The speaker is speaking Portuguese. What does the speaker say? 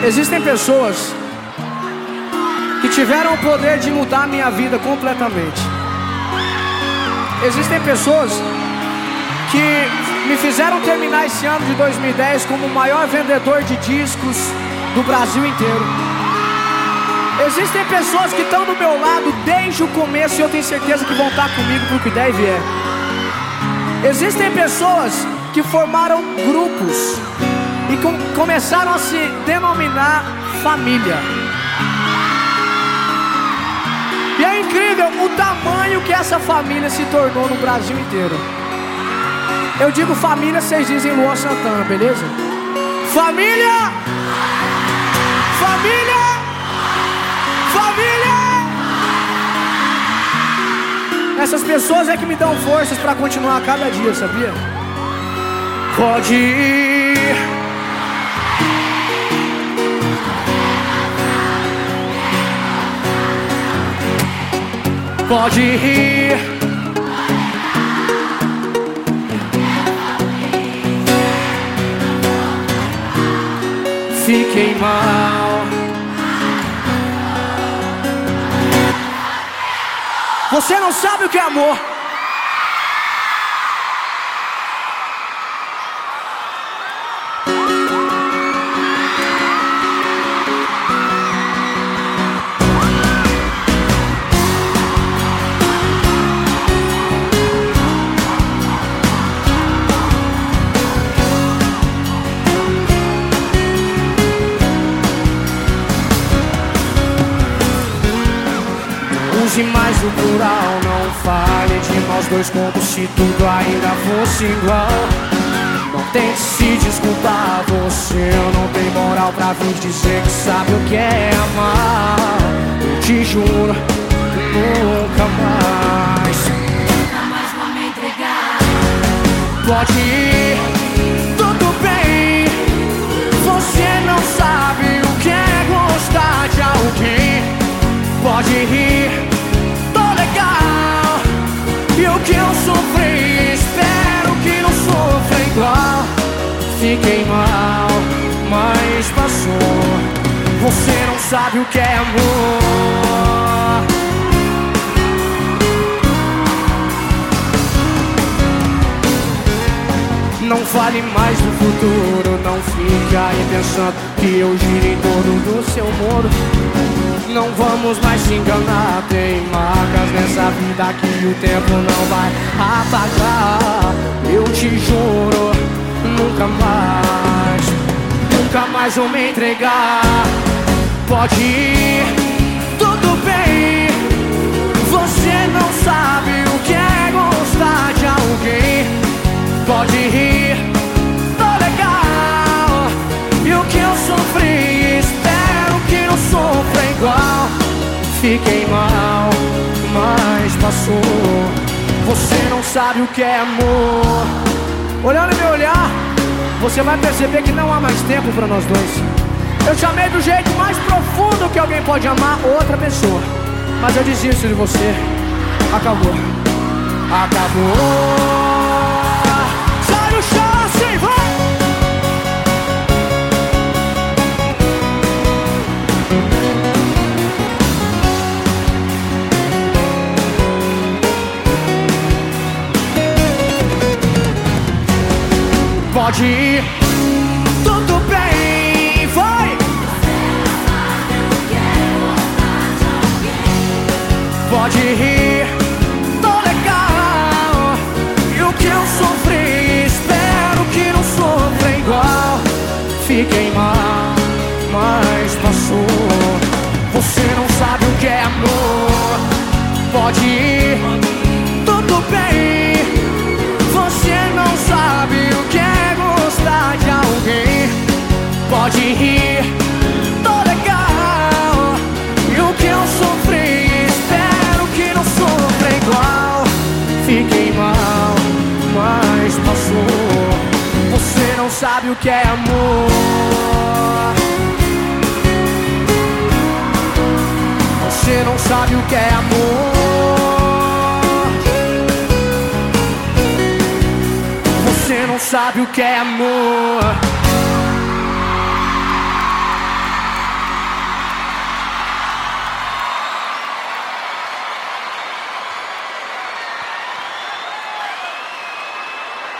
Existem pessoas que tiveram o poder de mudar a minha vida completamente. Existem pessoas que me fizeram terminar esse ano de 2010 como o maior vendedor de discos do Brasil inteiro. Existem pessoas que estão do meu lado desde o começo e eu tenho certeza que vão estar comigo pro que der e vier. Existem pessoas que formaram grupos e começaram a se denominar família. E é incrível o tamanho que essa família se tornou no Brasil inteiro. Eu digo família, vocês dizem Luan Santana, beleza? Família! Família! Família! Essas pessoas é que me dão forças pra continuar a cada dia, sabia? Pode ir. Pode ir. Fiquei mal. Você não sabe o que é amor. Use mais o plural, não fale de nós dois como se tudo ainda fosse igual. Não tente se desculpar, você não tem moral pra vir dizer que sabe o que é amar. Eu te juro, nunca mais. Nunca mais vou me entregar. Pode ir, tudo bem. Você não sabe o que é gostar de alguém. Pode ir. E o que eu sofri, espero que não sofra igual. Fiquei mal, mas passou. Você não sabe o que é amor. Não fale mais do futuro, não fique aí pensando que eu giro em torno do seu muro. Não vamos mais se enganar, tem marcas nessa vida que o tempo não vai apagar. Eu te juro, nunca mais vou me entregar. Pode ir, tudo bem. Você não sabe o que é gostar de alguém. Pode ir, tô legal. E o que eu sofri, espero que não sofra igual. Fiquei mal, mas passou. Você não sabe o que é amor. Olhando meu olhar, você vai perceber que não há mais tempo pra nós dois. Eu te amei do jeito mais profundo que alguém pode amar outra pessoa. Mas eu desisto de você. Acabou. Acabou. Sai do chão assim, vai! Pode ir, tudo bem, vai. Pode ir, tô legal. E o que eu sofri, espero que não sofra igual. Fiquei mal, mas passou. Você não sabe o que é amor. Pode ir, tudo bem. Você não sabe o que é gostar de alguém. Pode rir, tô legal. E o que eu sofri, espero que não sofra igual. Fiquei mal, mas passou. Você não sabe o que é amor. Você não sabe o que é amor. Você não sabe o que é amor.